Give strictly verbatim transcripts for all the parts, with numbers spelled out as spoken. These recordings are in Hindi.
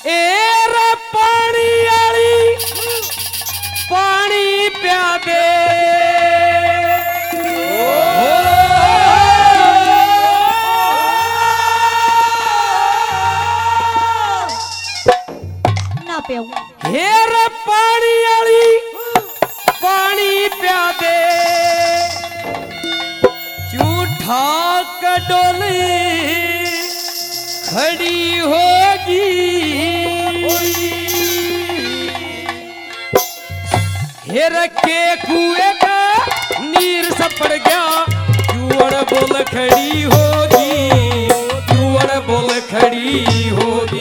एर पानी आली पानी प्या दे ना पियो हेर पानी आली पानी प्या दे झूठा कडोली खड़ी होगी हेर के कुएं का नीर सपड़ गया जुअड़ बोल खड़ी होगी जुअड़ बोल खड़ी होगी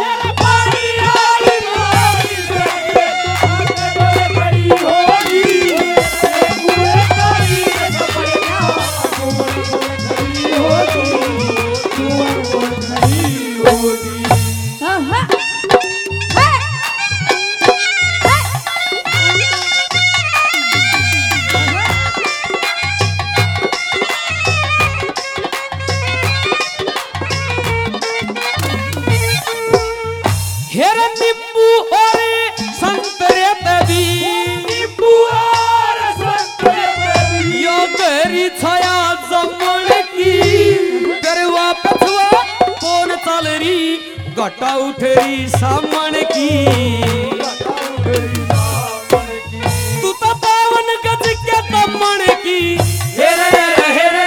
हेर नींबू और संतरे तभी नींबू और संतरे तभी यो गहरी छाया जमन की करवा पछवा कौन चल रही घटा उठरी सामन की तू तो पावन गज के तमन की हेर हेर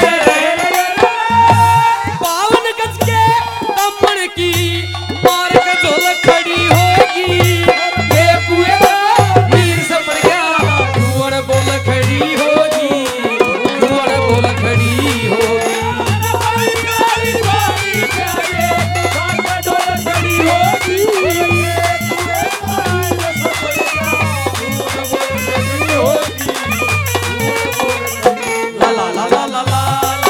पावन गज के तमन की खड़ी होगी ये कुएं का नीर सपड़ गया जुअड़ बोल खड़ी होगी जुअड़ बोल खड़ी होगी ला ला ला ला ला ला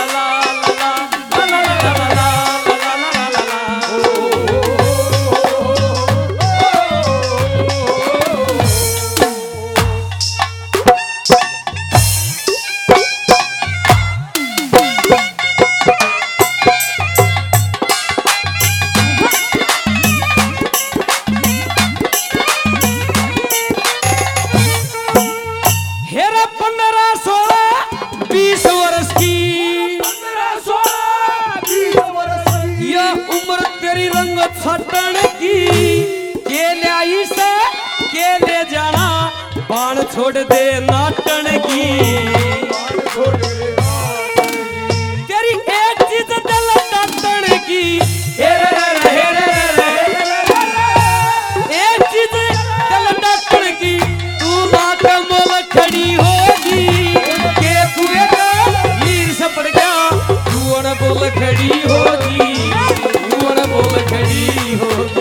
छटन की के ल्याई से के ले जाना बाण छोड़ दे नाटन की तेरी एक चीज दिल नाटन की हेर हेर एक चीज दिल नाटन की तू बात मोल खड़ी होगी के कुएं का नीर सपड़ गया जुअड़ बोल खड़ी होगी जुअड़ बोल खड़ी होगी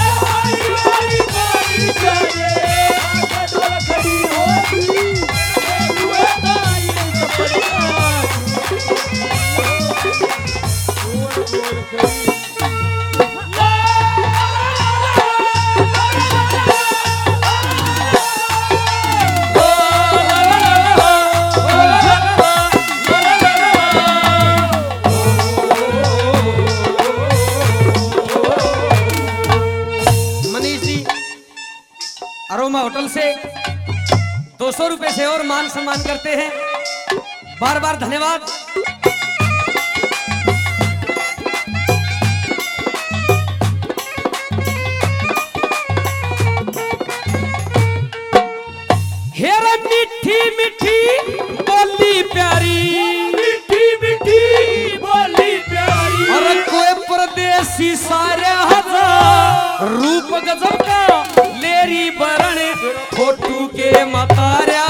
अरोमा होटल से दो सौ रुपए से और मान सम्मान करते हैं बार बार धन्यवाद। हेर मीठी मीठी बोली प्यारी मीठी मीठी बोली प्यारी और कोई परदेसी सारे हजार रूप गजब का लेरी बरण फोटू के मतार्या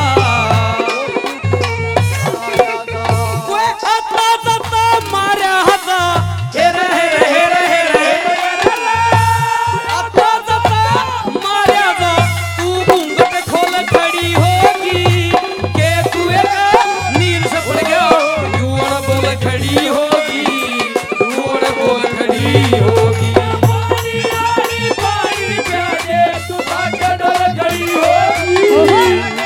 कोई आता जाता मारा हता हेर हेर हेर हेर आता जाता मारा जा तू घूंघट खोल खड़ी होगी के कुएं का नीर सपड़ गया जुअड़ बोल खड़ी होगी जुअड़ बोल खड़ी होगी तू भाग्य डोल खड़ी होगी।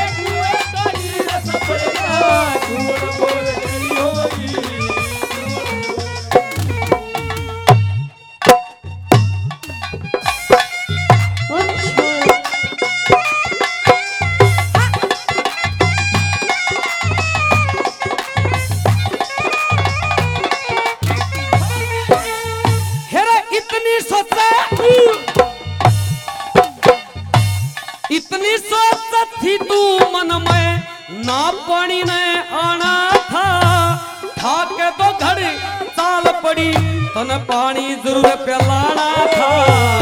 इतनी सोच थी तू मन में ना पानी ने आना था ठाके तो घड़ी चाल पड़ी तन पानी जरूर पिलाना था।